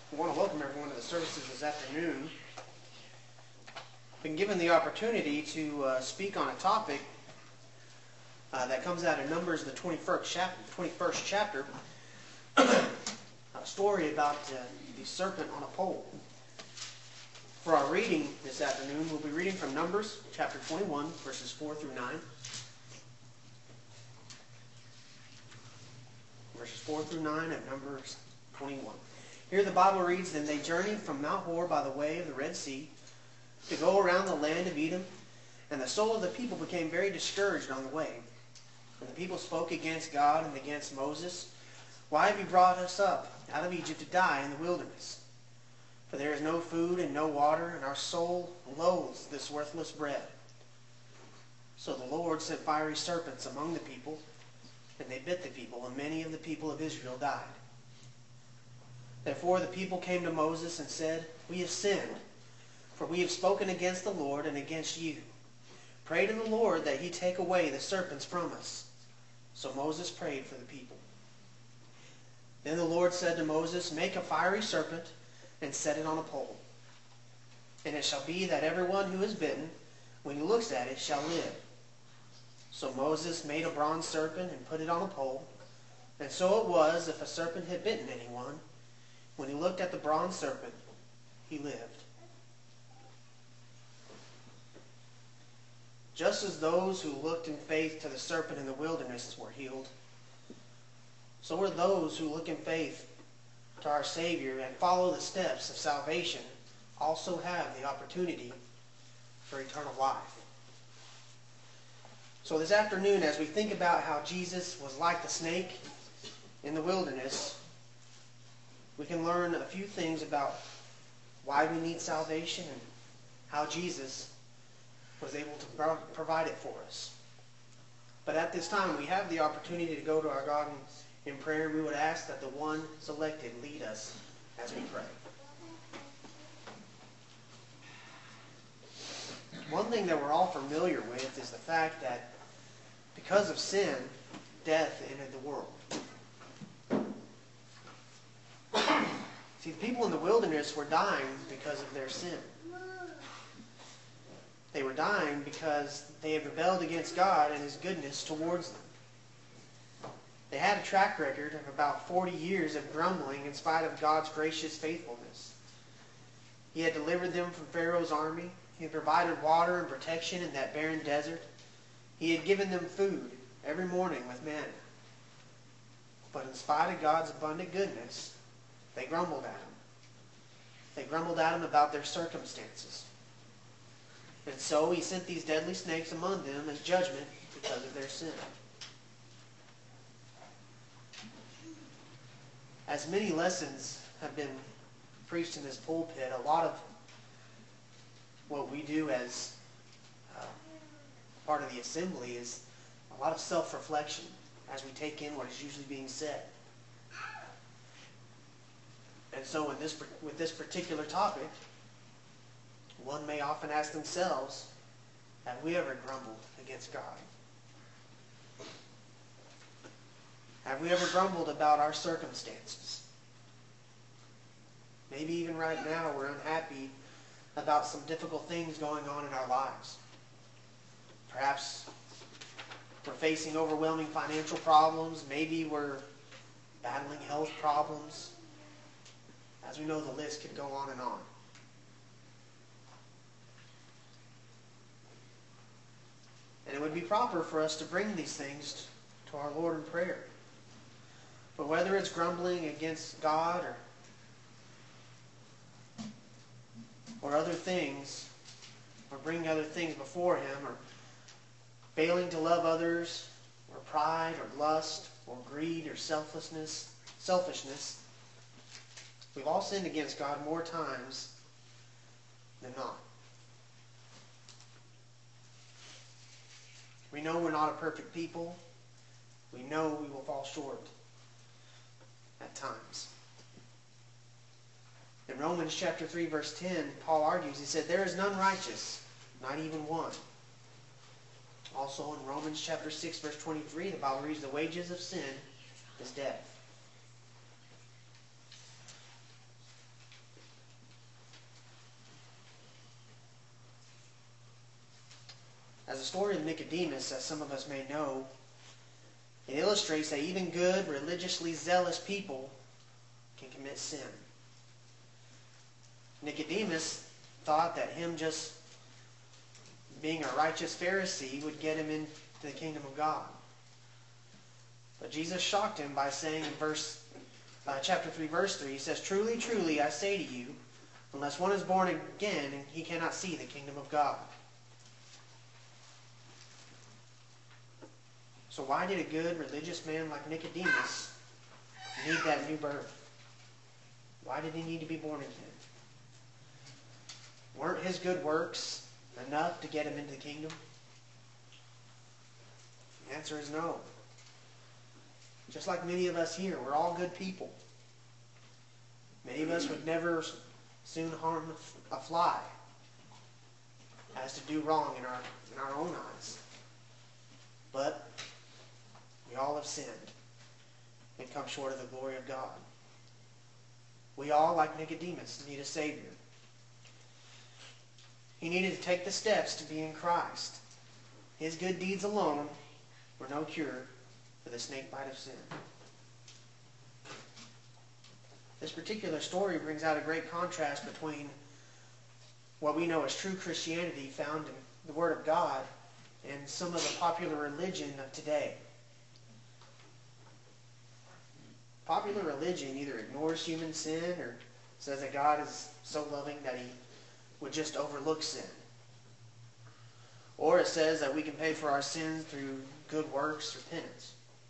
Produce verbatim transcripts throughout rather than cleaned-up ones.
I want to welcome everyone to the services this afternoon. Been given the opportunity to uh, speak on a topic uh, that comes out of Numbers, the twenty-first chapter. twenty-first chapter, a story about uh, the serpent on a pole. For our reading this afternoon, we'll be reading from Numbers chapter twenty-one, verses four through nine. Verses four through nine of Numbers twenty-one. Here the Bible reads, Then they journeyed from Mount Hor by the way of the Red Sea to go around the land of Edom, and the soul of the people became very discouraged on the way. And the people spoke against God and against Moses, Why have you brought us up out of Egypt to die in the wilderness? For there is no food and no water, and our soul loathes this worthless bread. So the Lord sent fiery serpents among the people, and they bit the people, and many of the people of Israel died. Therefore the people came to Moses and said, We have sinned, for we have spoken against the Lord and against you. Pray to the Lord that he take away the serpents from us. So Moses prayed for the people. Then the Lord said to Moses, Make a fiery serpent and set it on a pole. And it shall be that everyone who is bitten, when he looks at it, shall live. So Moses made a bronze serpent and put it on a pole. And so it was, if a serpent had bitten anyone, when he looked at the bronze serpent, he lived. Just as those who looked in faith to the serpent in the wilderness were healed, so are those who look in faith to our Savior and follow the steps of salvation also have the opportunity for eternal life. So this afternoon, as we think about how Jesus was like the snake in the wilderness, we can learn a few things about why we need salvation and how Jesus was able to provide it for us. But at this time, we have the opportunity to go to our God in prayer. We would ask that the one selected lead us as we pray. One thing that we're all familiar with is the fact that because of sin, death entered the world. See, the people in the wilderness were dying because of their sin. They were dying because they had rebelled against God and His goodness towards them. They had a track record of about forty years of grumbling in spite of God's gracious faithfulness. He had delivered them from Pharaoh's army. He had provided water and protection in that barren desert. He had given them food every morning with manna. But in spite of God's abundant goodness, they grumbled at Him. They grumbled at Him about their circumstances. And so He sent these deadly snakes among them as judgment because of their sin. As many lessons have been preached in this pulpit, a lot of what we do as uh, part of the assembly is a lot of self-reflection as we take in what is usually being said. And so in this, with this particular topic, one may often ask themselves, have we ever grumbled against God? Have we ever grumbled about our circumstances? Maybe even right now we're unhappy about some difficult things going on in our lives. Perhaps we're facing overwhelming financial problems. Maybe we're battling health problems. As we know, the list could go on and on. And it would be proper for us to bring these things to our Lord in prayer. But whether it's grumbling against God or, or other things, or bringing other things before Him, or failing to love others, or pride, or lust, or greed, or selflessness, selfishness, we've all sinned against God more times than not. We know we're not a perfect people. We know we will fall short at times. In Romans chapter three, verse ten, Paul argues, he said, There is none righteous, not even one. Also in Romans chapter six, verse twenty-three, the Bible reads, The wages of sin is death. story of Nicodemus, as some of us may know, it illustrates that even good, religiously zealous people can commit sin. Nicodemus thought that him just being a righteous Pharisee would get him into the kingdom of God. But Jesus shocked him by saying in verse, uh, chapter three, verse three, he says, "Truly, truly, I say to you, unless one is born again, he cannot see the kingdom of God." So why did a good religious man like Nicodemus need that new birth? Why did he need to be born again? Weren't his good works enough to get him into the kingdom? The answer is no. Just like many of us here, we're all good people. Many of us would never soon harm a fly as to do wrong in our, in our own eyes. But we all have sinned and come short of the glory of God. We all, like Nicodemus, need a Savior. He needed to take the steps to be in Christ. His good deeds alone were no cure for the snake bite of sin. This particular story brings out a great contrast between what we know as true Christianity found in the Word of God and some of the popular religion of today. Popular religion either ignores human sin or says that God is so loving that he would just overlook sin. Or it says that we can pay for our sins through good works or penance.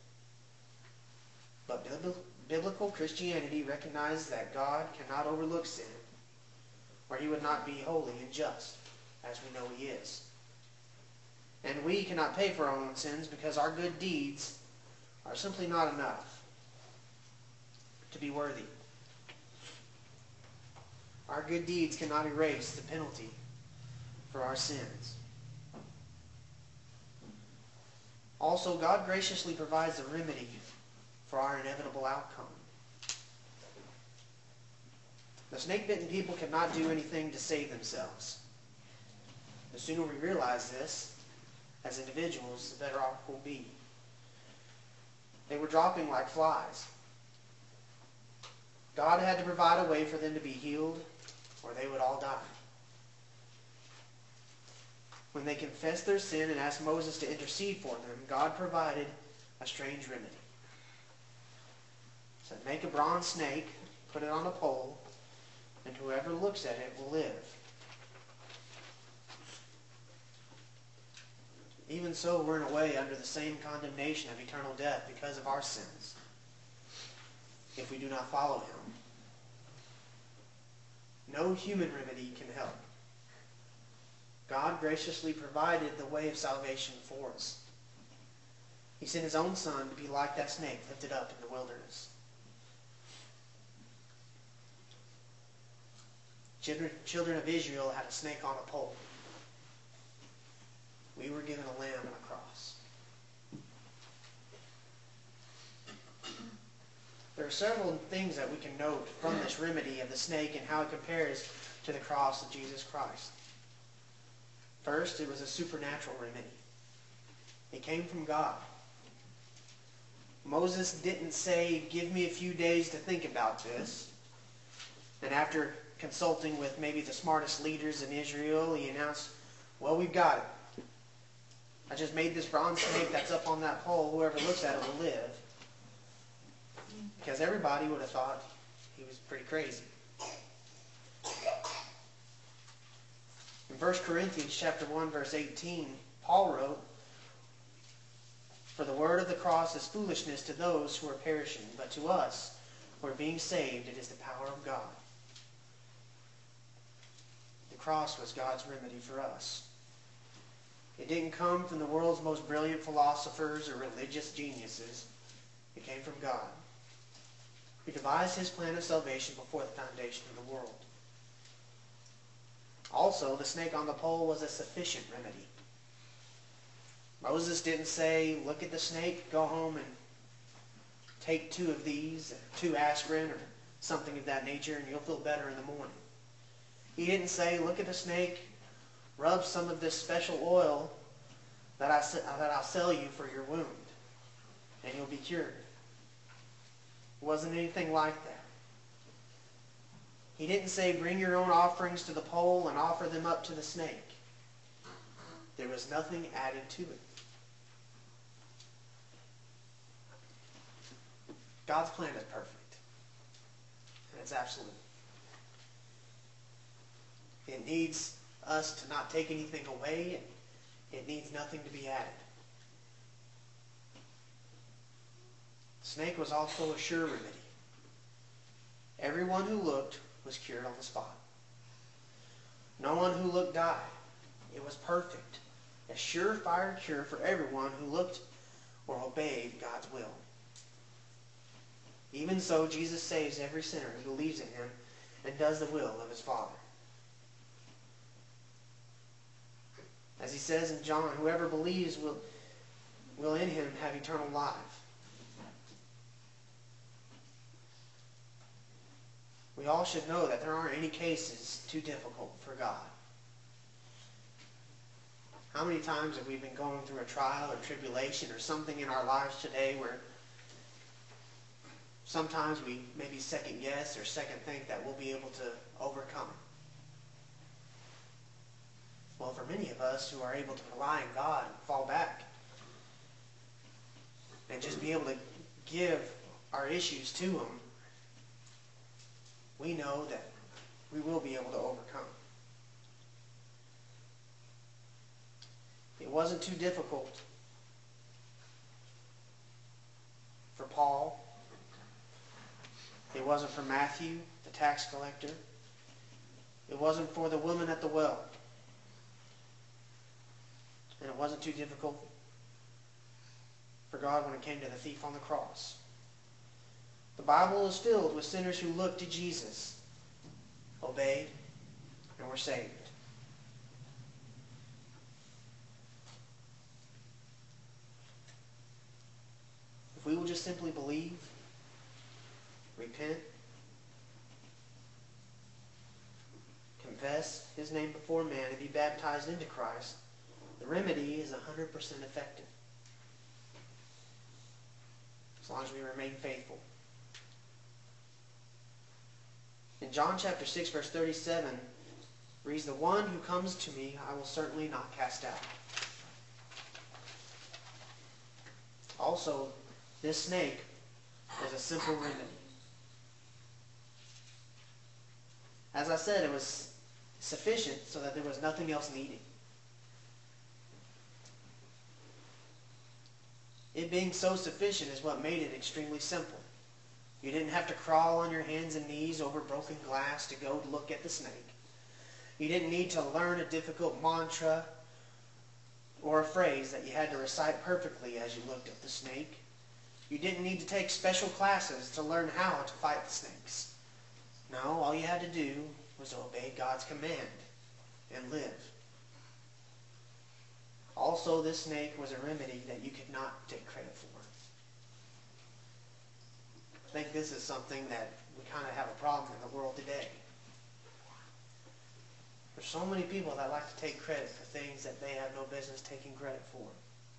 But biblical Christianity recognizes that God cannot overlook sin, or he would not be holy and just, as we know he is. And we cannot pay for our own sins because our good deeds are simply not enough to be worthy. Our good deeds cannot erase the penalty for our sins. Also, God graciously provides a remedy for our inevitable outcome. The snake-bitten people could not do anything to save themselves. The sooner we realize this as individuals, the better off we'll be. They were dropping like flies. God had to provide a way for them to be healed, or they would all die. When they confessed their sin and asked Moses to intercede for them, God provided a strange remedy. He said, "Make a bronze snake, put it on a pole, and whoever looks at it will live." Even so, we're in a way under the same condemnation of eternal death because of our sins, if we do not follow him. No human remedy can help. God graciously provided the way of salvation for us. He sent his own Son to be like that snake lifted up in the wilderness. Children, children of Israel had a snake on a pole. We were given a lamb and a cross. There are several things that we can note from this remedy of the snake and how it compares to the cross of Jesus Christ. First, it was a supernatural remedy. It came from God. Moses didn't say, "Give me a few days to think about this." And after consulting with maybe the smartest leaders in Israel, he announced, "Well, we've got it. I just made this bronze snake that's up on that pole. Whoever looks at it will live." Because everybody would have thought he was pretty crazy. In First Corinthians chapter one, verse eighteen, Paul wrote, "For the word of the cross is foolishness to those who are perishing, but to us who are being saved, it is the power of God." The cross was God's remedy for us. It didn't come from the world's most brilliant philosophers or religious geniuses. It came from God, who devised his plan of salvation before the foundation of the world. Also, the snake on the pole was a sufficient remedy. Moses didn't say, "Look at the snake, go home and take two of these, two aspirin or something of that nature, and you'll feel better in the morning." He didn't say, "Look at the snake, rub some of this special oil that, I, that I'll sell you for your wound, and you'll be cured. It wasn't anything like that. He didn't say, bring your own offerings to the pole and offer them up to the snake. There was nothing added to it. God's plan is perfect. And it's absolute. It needs us to not take anything away. It needs nothing to be added. The snake was also a sure remedy. Everyone who looked was cured on the spot. No one who looked died. It was perfect. A surefire cure for everyone who looked or obeyed God's will. Even so, Jesus saves every sinner who believes in him and does the will of his Father. As he says in John, whoever believes will, will in him have eternal life. We all should know that there aren't any cases too difficult for God. How many times have we been going through a trial or tribulation or something in our lives today where sometimes we maybe second guess or second think that we'll be able to overcome? Well, for many of us who are able to rely on God and fall back and just be able to give our issues to Him, we know that we will be able to overcome. It wasn't too difficult for Paul. It wasn't for Matthew, the tax collector. It wasn't for the woman at the well. And it wasn't too difficult for God when it came to the thief on the cross. The Bible is filled with sinners who looked to Jesus, obeyed, and were saved. If we will just simply believe, repent, confess His name before man, and be baptized into Christ, the remedy is one hundred percent effective. As long as we remain faithful. In John chapter six, verse thirty-seven, reads, "The one who comes to me, I will certainly not cast out." Also, this snake was a simple remedy. As I said, it was sufficient so that there was nothing else needed. It being so sufficient is what made it extremely simple. You didn't have to crawl on your hands and knees over broken glass to go look at the snake. You didn't need to learn a difficult mantra or a phrase that you had to recite perfectly as you looked at the snake. You didn't need to take special classes to learn how to fight the snakes. No, all you had to do was obey God's command and live. Also, this snake was a remedy that you could not take credit for. I think this is something that we kind of have a problem in the world today. There's so many people that like to take credit for things that they have no business taking credit for.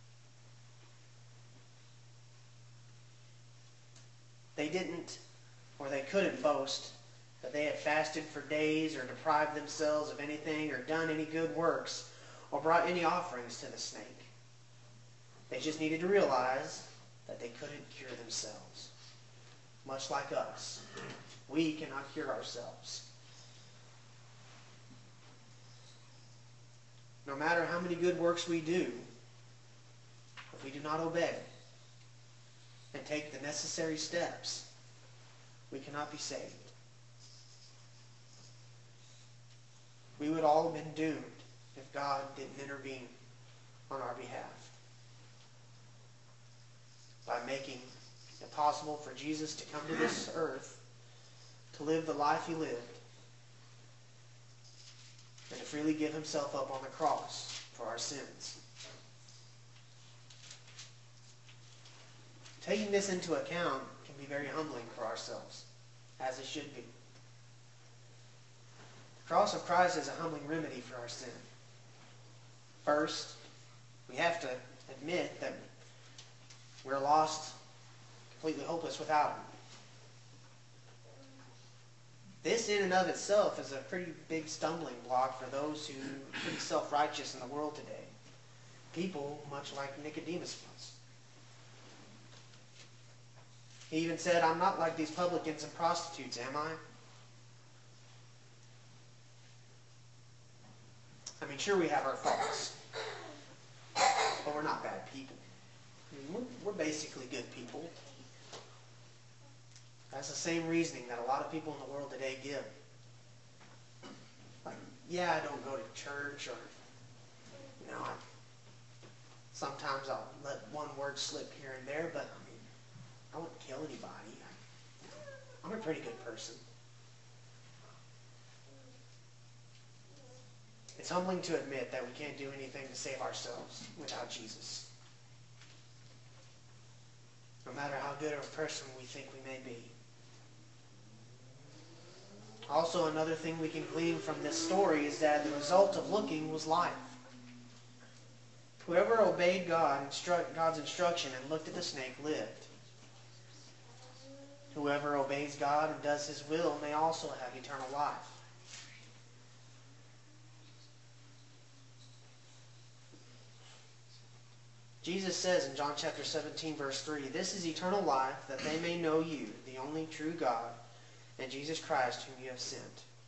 They didn't, or they couldn't boast that they had fasted for days or deprived themselves of anything or done any good works or brought any offerings to the snake. They just needed to realize that they couldn't cure themselves. Much like us, we cannot cure ourselves. No matter how many good works we do, if we do not obey and take the necessary steps, we cannot be saved. We would all have been doomed if God didn't intervene on our behalf by making it possible for Jesus to come to this earth, to live the life He lived, and to freely give Himself up on the cross for our sins. Taking this into account can be very humbling for ourselves, as it should be. The cross of Christ is a humbling remedy for our sin. First, We have to admit that we're lost, completely hopeless without Him. This in and of itself is a pretty big stumbling block for those who are pretty self-righteous in the world today. People much like Nicodemus was. He even said, I'm not like these publicans and prostitutes, am I? I mean, sure we have our faults, but we're not bad people. I mean, we're, we're basically good people. That's the same reasoning that a lot of people in the world today give. Like, yeah, I don't go to church, or, you know, I, sometimes I'll let one word slip here and there, but I mean, I wouldn't kill anybody. I'm a pretty good person. It's humbling to admit that we can't do anything to save ourselves without Jesus. No matter how good of a person we think we may be. Also, another thing we can glean from this story is that the result of looking was life. Whoever obeyed God, instruct, God's instruction and looked at the snake lived. Whoever obeys God and does His will may also have eternal life. Jesus says in John chapter seventeen, verse three, this is eternal life, that they may know you, the only true God, and Jesus Christ, whom you have sent.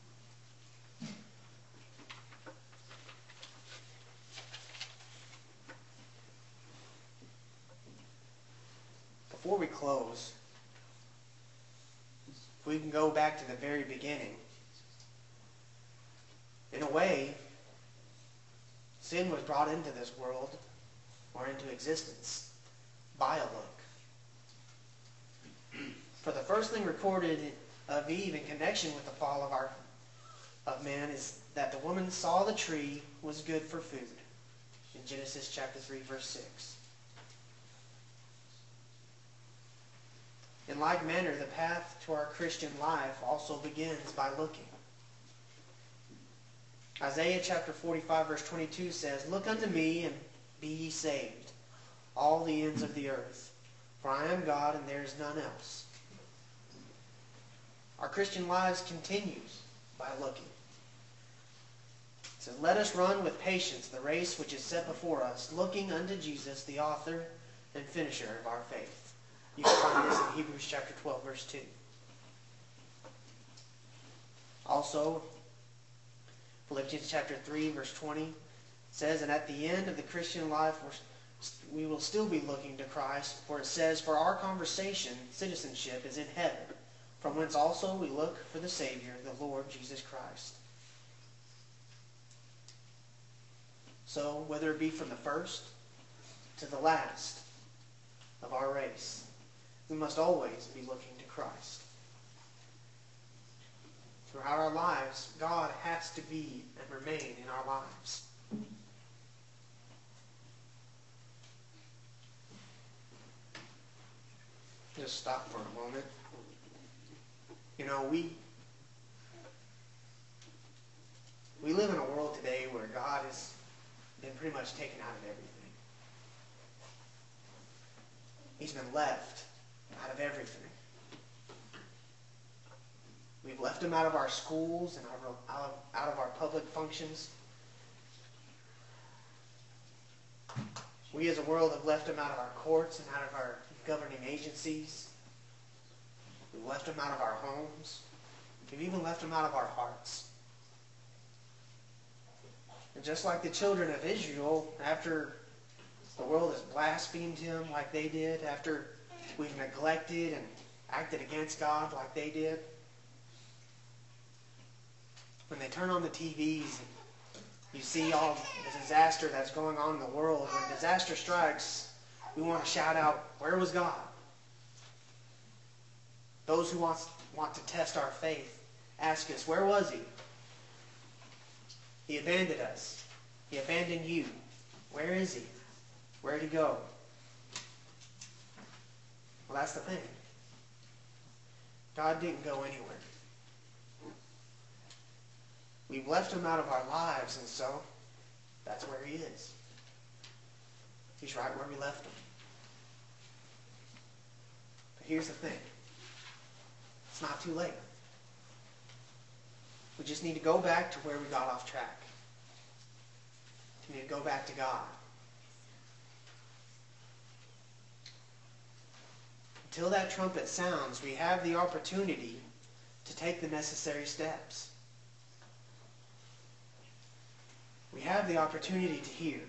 Before we close, if we can go back to the very beginning, in a way, sin was brought into this world, or into existence, by a look. For the first thing recorded of Eve in connection with the fall of our of man is that the woman saw the tree was good for food. In Genesis chapter three, verse six. In like manner, the path to our Christian life also begins by looking. Isaiah chapter forty-five, verse twenty-two says, look unto me and be ye saved, all the ends of the earth, for I am God and there is none else. Our Christian lives continues by looking. It says, let us run with patience the race which is set before us, looking unto Jesus, the author and finisher of our faith. You can find this in Hebrews chapter twelve, verse two. Also, Philippians chapter three, verse twenty says, and at the end of the Christian life, we're, we will still be looking to Christ, for it says, for our conversation, citizenship, is in heaven, from whence also we look for the Savior, the Lord Jesus Christ. So, whether it be from the first to the last of our race, we must always be looking to Christ. Throughout our lives, God has to be and remain in our lives. Just stop for a moment. You know, we we live in a world today where God has been pretty much taken out of everything. He's been left out of everything. We've left Him out of our schools and out of, out of our public functions. We as a world have left Him out of our courts and out of our governing agencies. We've left Him out of our homes. We've even left Him out of our hearts. And just like the children of Israel, after the world has blasphemed Him like they did, after we've neglected and acted against God like they did, when they turn on the T Vs and you see all the disaster that's going on in the world, when disaster strikes, we want to shout out, where was God? Those who want, want to test our faith ask us, where was He? He abandoned us. He abandoned you. Where is He? Where did He go? Well, that's the thing. God didn't go anywhere. We've left Him out of our lives, and so that's where He is. He's right where we left him. But here's the thing. It's not too late. We just need to go back to where we got off track. We need to go back to God. Until that trumpet sounds, we have the opportunity to take the necessary steps. We have the opportunity to hear.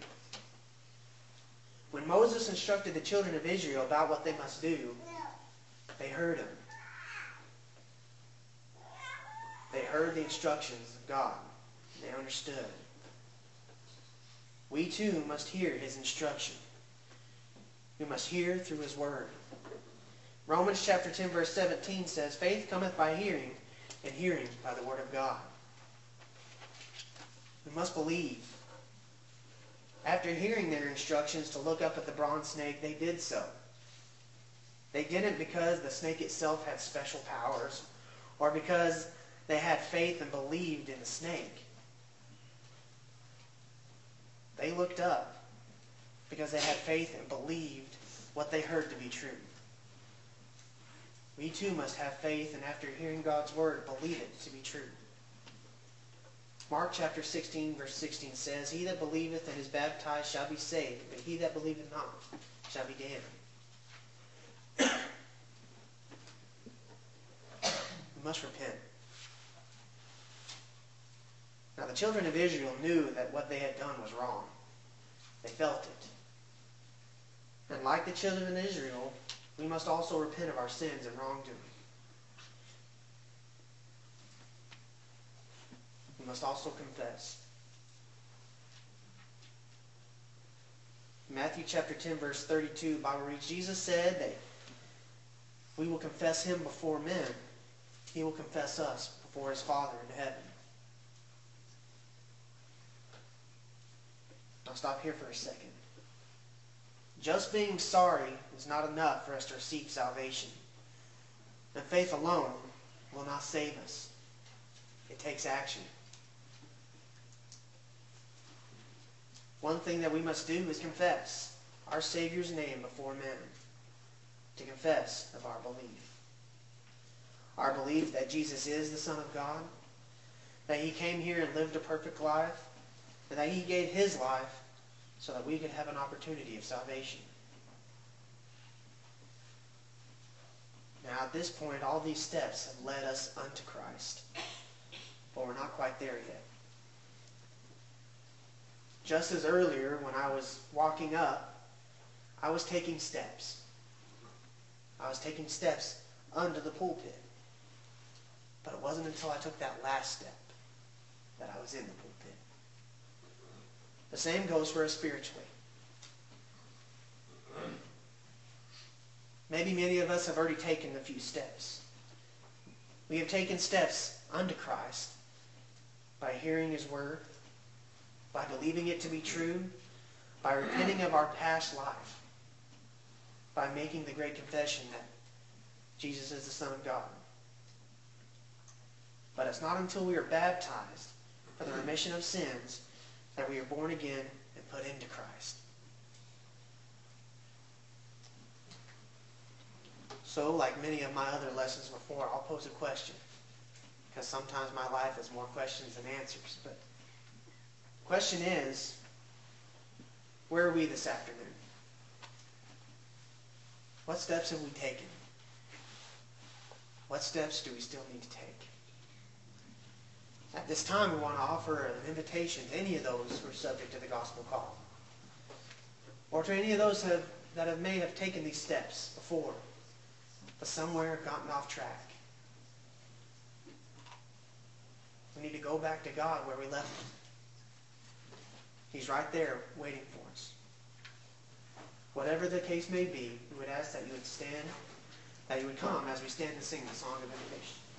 When Moses instructed the children of Israel about what they must do, they heard him. They heard the instructions of God. They understood. We too must hear his instruction. We must hear through his word. Romans chapter ten verse seventeen says, faith cometh by hearing, and hearing by the word of God. We must believe. After hearing their instructions to look up at the bronze snake, they did so. They didn't because the snake itself had special powers, or because they had faith and believed in the snake. They looked up because they had faith and believed what they heard to be true. We too must have faith, and after hearing God's word, believe it to be true. Mark chapter sixteen verse sixteen says, he that believeth and is baptized shall be saved, but he that believeth not shall be damned. We must repent. Now the children of Israel knew that what they had done was wrong. They felt it. And like the children of Israel, we must also repent of our sins and wrongdoing. We must also confess. In Matthew chapter ten verse thirty-two, the Bible reads, Jesus said that we will confess him before men. He will confess us before his Father in heaven. I'll stop here for a second. Just being sorry is not enough for us to receive salvation. And faith alone will not save us. It takes action. One thing that we must do is confess our Savior's name before men. To confess of our belief. Our belief that Jesus is the Son of God. That he came here and lived a perfect life. And that he gave his life so that we could have an opportunity of salvation. Now at this point, all these steps have led us unto Christ. But we're not quite there yet. Just as earlier, when I was walking up, I was taking steps. I was taking steps under the pulpit. But it wasn't until I took that last step that I was in the pulpit. The same goes for us spiritually. Maybe many of us have already taken a few steps. We have taken steps unto Christ by hearing his word, by believing it to be true, by repenting of our past life, by making the great confession that Jesus is the Son of God. But it's not until we are baptized for the remission of sins that we are born again and put into Christ. So, like many of my other lessons before, I'll pose a question. Because sometimes my life is more questions than answers. But the question is, where are we this afternoon? What steps have we taken? What steps do we still need to take? At this time, we want to offer an invitation to any of those who are subject to the gospel call. Or to any of those have, that have, may have taken these steps before, but somewhere gotten off track. We need to go back to God where we left him. He's right there waiting for us. Whatever the case may be, we would ask that you would stand, that you would come as we stand and sing the song of invitation.